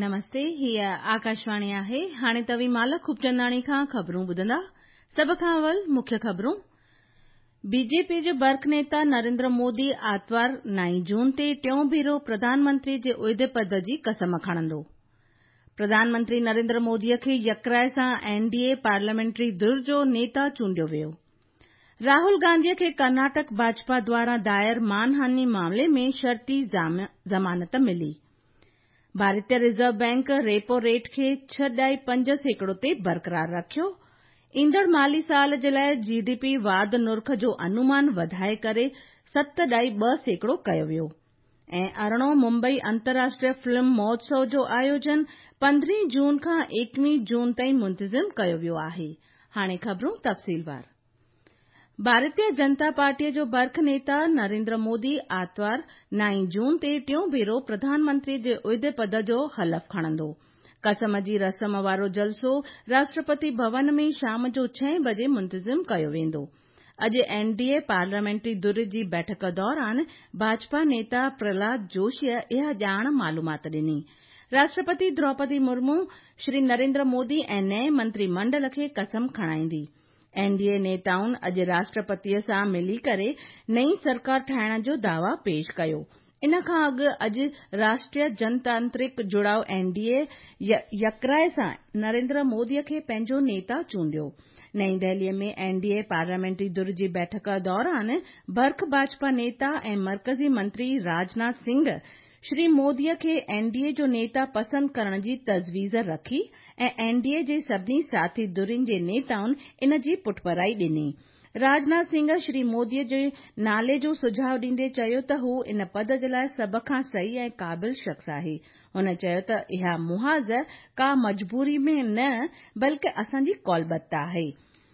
नमस्ते, हीअ आकाशवाणी आहे। हाणे तव्हीं माल खूबचंदाणी खां ख़बरूं ॿुधंदा। सभ खां अवल मुख्य ख़बरूं। बीजेपी जो बर्ख नेता नरेंद्र मोदी आर्तवार 9 जून ते टियों भेरो प्रधानमंत्री जे उहिदे पद जी कसम खणंदो। प्रधानमंत्री नरेंद्र मोदीअ खे यकराइ सां एनडीए पार्लियामेंट्री धुर जो नेता चूंडियो वियो। राहुल गांधीअ खे कर्नाटक भाजपा द्वारा दायर मानहानि मामले में शर्ती ज़मानत मिली। भारतीय रिज़र्व बैंक रेपो रेट खे 6.5% ते बरक़रार रखियो। ईंदड़ माली साल जे लाइ जीडीपी वाध नुर्ख जो अनुमान वधाए करे 7.2% कयो वियो। ऐं अरिड़हों मुंबई अंतर्राष्ट्रीय फिल्म महोत्सव जो आयोजन 15 जून खां 21 जून ताईं मुंतज़िम कयो वियो आहे। हाणे ख़बरूं तफ़सीलवार। भारतीय जनता पार्टीअ जो बर्ख नेता नरेंद्र मोदी आर्तवार 9 जून ते टियों भेरो प्रधानमंत्री जे उहिदे पद जो हलफ़ खणंदो। कसम जी रस्म वारो जलसो राष्ट्रपति भवन में शाम जो 6 बजे मुंतज़िम कयो वेंदो। अॼु एनडीए पार्लियामेंट्री धुर जी बैठक दौरान भाजपा नेता प्रहलाद जोशीअ इहा ॼाण मालूमात ॾिनी। राष्ट्रपति द्रौपदी मुर्मू श्री नरेंद्र मोदी ऐं नए मंत्रिमंडल खे कसम खणाईंदी। एनडीए नेताउनि अॼु राष्ट्रपतिअ सां मिली करे नई सरकार ठाहिण जो दावा पेश कयो। इन खां अॼु राष्ट्रीय जनतांत्रिक जुड़ाव एनडीए यकराइ सां नरेंद्र मोदीअ खे पंहिंजो नेता चूंडियो। नई दिल्लीअ में एनडीए पार्लियामेंट्री धुर जी बैठक दौरान बर्ख भाजपा नेता ऐं मर्कज़ी मंत्री राजनाथ सिंह श्री मोदीअ खे एनडीए जो नेता पसंदि करण जी तजवीज़ रखी ऐं एनडीए जे सभिनी साथी धुरियुनि जे नेताउनि इन जी पुठभराई ॾिनी। राजनाथ सिंह श्री मोदीअ जे नाले जो सुझाव ॾींदे चयो त हू इन पद जे लाइ सभ खां सही ऐं क़ाबिल शख़्स आहे। हुन चयो त इहा मुहाज़ का मजबूरी में न बल्कि असांजी कौलबत आहे।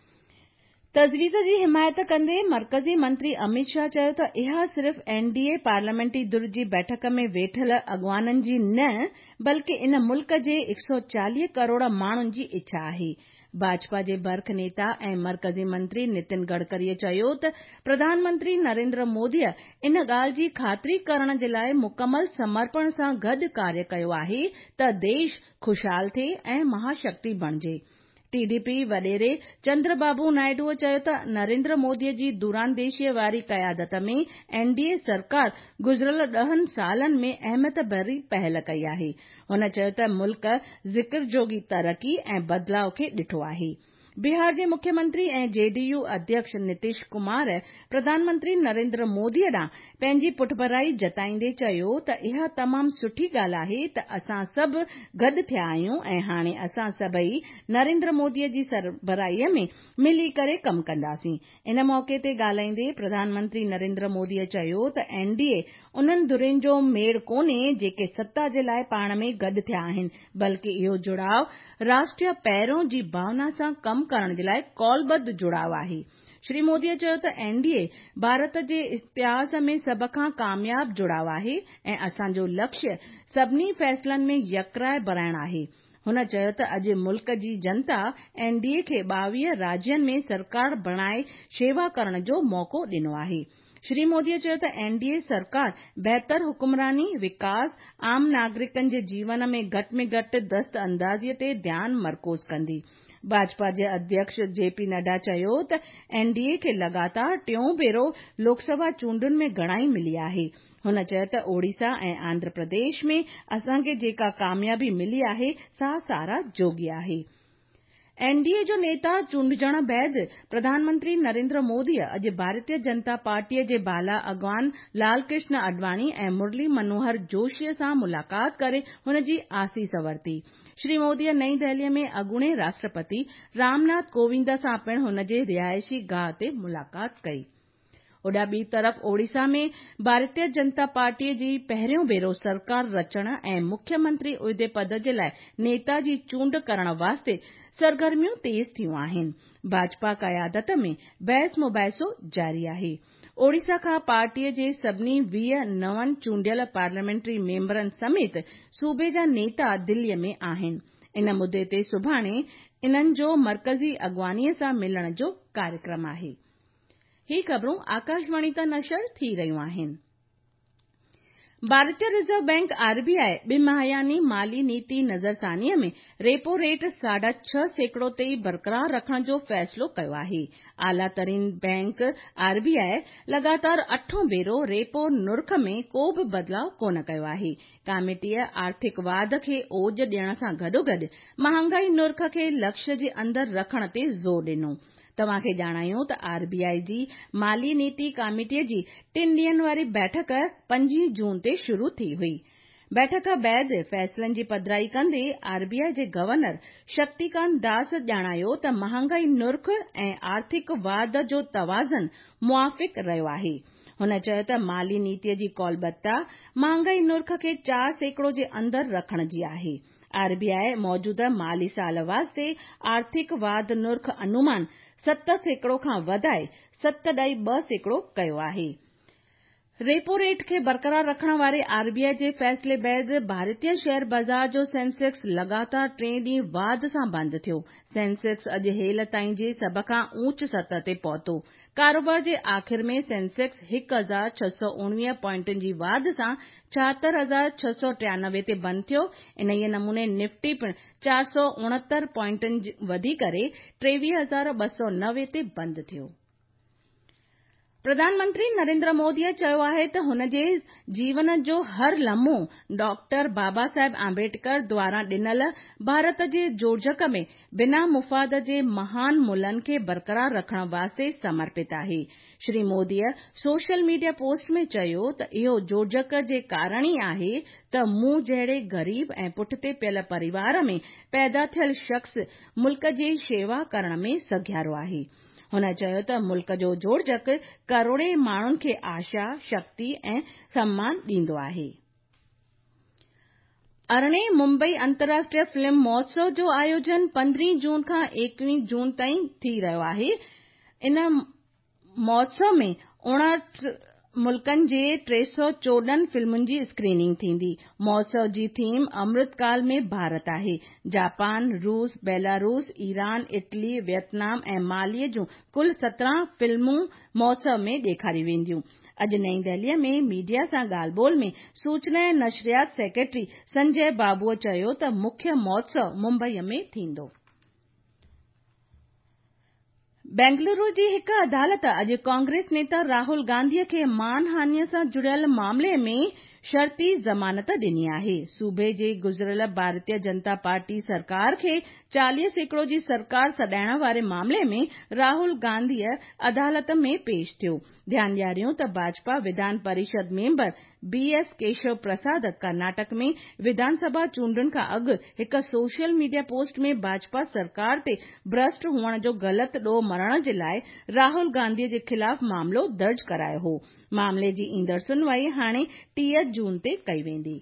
तजवीज़ जी हिमायत कंदे मर्कज़ी मंत्री अमित शाह चयो त इहा सिर्फ़ एनडीए पार्लियामेंट्री धुर जी बैठक में वेठल अॻवाननि जी न बल्कि इन मुल्क जे 140 करोड़ माण्हुनि जी इच्छा आहे। भाजपा जे बर्ख नेता ऐं मर्कज़ी मंत्री नितिन गडकरीअ चयो त प्रधानमंत्री नरेंद्र मोदीअ इन ॻाल्हि जी ख़ातिरी करण जे लाइ मुकमल समर्पण सां गॾु कार्य कयो आहे त देश खुशहाल थिए ऐं महाशक्ति बणिजे। टीडीपी वॾेरे चंद्रबाबू नायडूअ चयो त नरेंद्र मोदीअ जी दूरांदेशीअ वारी क़यादत में एनडीए सरकार गुज़िरियल 10 सालनि में अहमियत भरी पहल कई आहे। हुन चयो त मुल्क ज़िक्र जोगी तरक़ी ऐं बदिलाव खे ॾिठो आहे। बिहार जे मुख्यमंत्री ऐं जेडीयू अध्यक्ष नीतीश कुमार प्रधानमंत्री नरेंद्र मोदीअ ॾांहुं पंहिंजी पुठभराई जताईंदे चयो त इहा तमामु सुठी ॻाल्हि आहे त असां सभु गॾु थिया आहियूं ऐं हाणे असां सभई नरेंद्र मोदीअ जी सरबराहीअ में मिली करे कमु कंदासीं। इन मौक़े ते ॻाल्हाईंदे प्रधानमंत्री नरेंद्र मोदीअ चयो त एनडीए उन्हनि धुरियुनि जो मेड़ कोन्हे जेके सत्ता जे लाइ पाण में गॾु थिया आहिनि बल्कि इहो जुड़ाव राष्ट्रीय पैरों जी भावना सां कमु करण जे लाइ कौलबद्ध जुड़ाव आहे। श्री मोदीअ चयो त एनडीए भारत जे इतिहास में सभ खां कामयाब जुड़ाव आहे ऐं असांजो लक्ष्य सभिनी फ़ैसिलनि में यकराइ बणाइण आहे। हुन चयो त अॼु मुल्क जी जनता एनडीए खे 22 राज्यनि में सरकार बणाए शेवा करण जो मौक़ो ॾिनो आहे। श्री मोदीअ चयो त एनडीए सरकार बहितर हुकुमरानी विकास आम नागरिकनि जे जीवन में घटि में घटि दस्त अंदाज़ीअ ते ध्यानु मर्कोज़ कंदी। भाजपा जे अध्यक्ष जेपी नड्डा चयो त एनडीए खे लगातार टियों भेरो लोकसभा चूंडुनि में घणाई मिली आहे। हुन चयो त ओडिशा ऐं आंध्र प्रदेश में असांखे जेका कामयाबी मिली आहे सा सारा जोगी आहे। एनडीए जो नेता चूंडजण बैदि प्रधानमंत्री नरेंद्र मोदीअ अॼु भारतीय जनता पार्टीअ जे बाला अॻवान लालकृष्ण अडवाणी ऐं मुरली मनोहर जोशीअ सां मुलाक़ात करे हुन जी आसीस वरिती। श्री मोदीअ नई दिल्लीअ में अॻूणे राष्ट्रपति रामनाथ कोविंद सां पिणु हुन जे रिहायशी गाह ते मुलाक़ात कई। ओॾा ॿी तरफ़ ओडिशा में भारतीय जनता पार्टीअ जी पहिरियों भेरो सरकार रचण ऐं मुख्यमंत्री उहिदे पद जे लाइ नेता जी चूंड करण वास्ते सरगर्मियूं तेज़ थियूं आहिनि। भाजपा क़यादत में बहस मुबाहिसो जारी आहे। ओडिशा खां पार्टीअ जे सभिनी 20 नवनि चूंडियल पार्लियामेंट्री मेंबरनि समेत सूबे जा नेता दिल्लीअ में आहिनि। इन मुदे ते सुभाणे इन्हनि जो मर्कज़ी अॻवानीअ सां मिलण जो कार्यक्रम आहे। ही ख़बरूं आकाशवाणी तां नशर थी रहियूं आहिनि। भारतीय रिजर्व बैंक आरबीआई ॿिमाहियानी माली नीति नज़रसानीअ में रेपो रेट 6.5% ते ई बरक़रार रखण जो फ़ैसिलो कयो आहे। आला तरीन बैंक आरबीआई लगातार 8हों भेरो रेपो नुर्ख में को बि बदिलाव कोन कयो आहे। कमेटीअ आर्थिक वाध खे ओज ॾियण सां गॾोगॾु महांगाई नुर्ख खे लक्ष्य जे अंदरि रखण ते ज़ोर ॾिनो। तव्हां खे ॼाणायूं त आरबीआई जी माली नीति कमेटीअ जी 3 ॾींहनि वारी बैठक 5 जून ते शुरू थी हुई। बैठक बैदि फ़ैसिलनि जी पधिराई कंदे आरबीआई जे गवर्नर शक्तिकांत दास ॼाणायो त महांगाई नुर्ख ऐं आर्थिक वाध जो तवाज़न मुवाफ़िक़ रहियो आहे। हुन चयो त माली नीतिअ जी कौलबत्ता महांगाई नुर्ख खे 4% जे अंदरि रखण जी आहे। आरबीआई मौजूदा माली साल वास्ते आर्थिक वाध नुर्ख अनुमान 7% खां वधाए 7.2% कयो आहे। रेपो रेट खे बरक़रार रखण वारे आरबीआई जे फ़ैसिले बैदि भारतीय शेयर बाज़ार जो सेंसेक्स लगातार 3 ॾींहं वाध सां बंदि थियो। सेंसेक्स अॼु हेल ताईं जे सभ खां ऊच सतह ते पहुतो। कारोबार जे आख़िर में सेंसेक्स 1,619 पॉइंटुनि जी वाध सां 76,693 ते बंदि थियो। इन्हीअ नमूने निफ्टी पिणु 469 पॉइंटुनि वधी करे 23,290 ते बंदि थियो। प्रधानमंत्री नरेंद्र मोदीअ चयो आहे त हुन जे जीवन जो हर लम्हो डॉक्टर बाबा साहेब आम्बेडकर द्वारां ॾिनल भारत जे जोड़जक में बिना मुफ़ाद जे महान मुल्हनि खे बरक़रार रखण वास्ते समर्पित आहे। श्री मोदीअ सोशल मीडिया पोस्ट में चयो त इहो जोड़जक जे कारण ई आहे त मूं जहिड़े ग़रीब ऐं पुठिते पियल परिवार में पैदा थियल शख़्स मुल्क जी शेवा करण में सघियारो आहे। हुन चयो त मुल्क जो जोड़जक करोड़े माण्हुनि खे आशा, शक्ति ऐं सम्मान ॾींदो आहे। 18 मुंबई अंतर्राष्ट्रीय फिल्म महोत्सव जो आयोजन 15 जून खां 21 जून ताईं थी रहियो आहे। इन महोत्सव में 59 मुल्कनि जे 314 फिल्मुनि जी स्क्रीनिंग थींदी। महोत्सव जी थीम अमृतकाल में भारत आहे। जापान, रूस, बेलारूस, ईरान, इटली, वियतनाम ऐं मालीअ जूं कुल 17 फिल्मूं महोत्सव में ॾेखारियूं वेंदियूं। अॼु नईं दिल्लीअ में मीडिया सां ॻाल्हि ॿोल में सूचना ऐं नशरियात सेक्रेटरी संजय बाबूअ चयो त मुख्य महोत्सव मुंबईअ में थींदो। बेंगलुरु जी हिक अदालत अॼु कांग्रेस नेता राहुल गांधीअ खे मानहानीअ सां जुड़ियल मामले में शर्ती ज़मानत ॾिनी आहे। सूबे जे गुज़िरियल भारतीय जनता पार्टी सरकार खे 40% जी सरकार सॾाइण वारे मामले में राहुल गांधीअ अदालत में पेश थियो। ध्यान ॾियारियूं त भाजपा विधान परिषद मेंबर बीएस केशव प्रसाद कर्नाटक में विधानसभा चूंडुनि खां अॻु हिक सोशल मीडिया पोस्ट में भाजपा सरकार ते भ्रष्ट हुअण जो ग़लति ॾोह मरण जे लाइ राहुल गांधीअ जे ख़िलाफ़ मामलो दर्ज करायो हो। मामले जी ईंदड़ सुनवाई हाणे 30 जून ते कई वेंदी।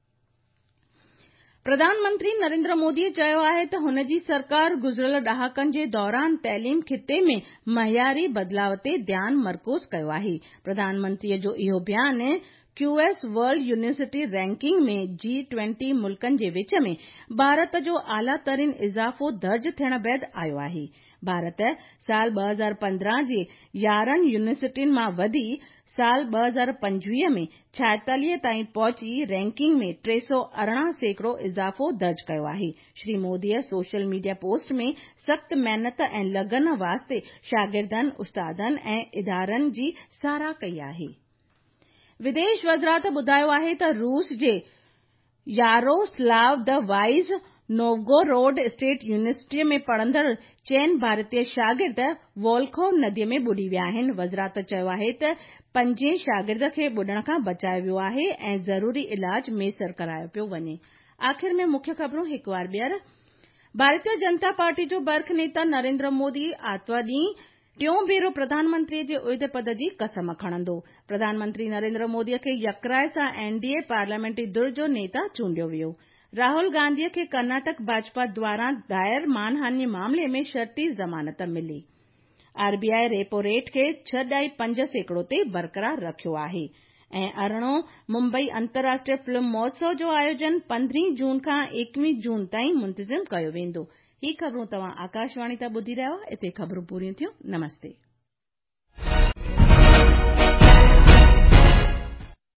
प्रधानमंत्री नरेंद्र मोदीअ चयो आहे त हुन जी सरकार गुज़िरियल ॾहाकनि जे दौरान तइलीम खिते में मयारी बदिलाव ते ध्यानु मर्कूज़ कयो आहे। प्रधानमंत्रीअ जो इहो बयानु क्यूएस वर्ल्ड यूनिवर्सिटी रैंकिंग में G20 मुल्कनि जे विच में भारत जो आला तरीन इज़ाफ़ो दर्ज थियण बैदि आयो आहे। भारत साल 2015 जे 11 यूनिवर्सिटियुनि मां वधी साल 2025 में 46 ताईं पहुची रैंकिंग में 318% इज़ाफ़ो दर्ज कयो आहे। श्री मोदीअ सोशल मीडिया पोस्ट में सख़्त महिनत ऐं लगन वास्ते शागिर्दनि, उस्तादनि ऐं इदारनि जी साराह कई आहे। विदेश वज़ारत ॿुधायो आहे त रूस जे Yaroslav the wise Novgorod state यूनिवर्सिटीअ में पढ़ंदड़ 4 भारतीय शागिर्द वोल्खोव नदीअ में ॿुॾी विया आहिनि। वज़ारत चयो आहे त 5 शागिर्द खे ॿुॾण खां बचायो वियो आहे ऐं ज़रूरी इलाज मैसर करायो पियो वञे। आख़िर में मुख्य ख़बरूं हिकु बार ॿीहर। भारतीय जनता पार्टी जो बर्ख नेता नरेंद्र मोदी आर्तवार ॾींहुं 3 भेरो प्रधानमंत्रीअ जे उहिदे पद जी कसम खणंदो। प्रधानमंत्री नरेंद्र मोदीअ खे यकराइ सां एनडीए पार्लियामेंट्री धुर जो नेता चूंडियो वियो। राहुल गांधीअ खे कर्नाटक भाजपा द्वारां दायर मानहानि मामले में शर्ती ज़मानत मिली। आरबीआई रेपो रेट खे 6.5% ते बरक़रार रखियो आहे। ऐं 18 मुंबई अंतर्राष्ट्रीय फिल्म महोत्सव जो आयोजन 15 जून खां 21 जून ताईं मुंतज़िम कयो वेंदो। ही ख़बरूं तव्हां आकाशवाणी तां ॿुधी रहिया। इते ख़बरूं पूरियूं थियूं। नमस्ते।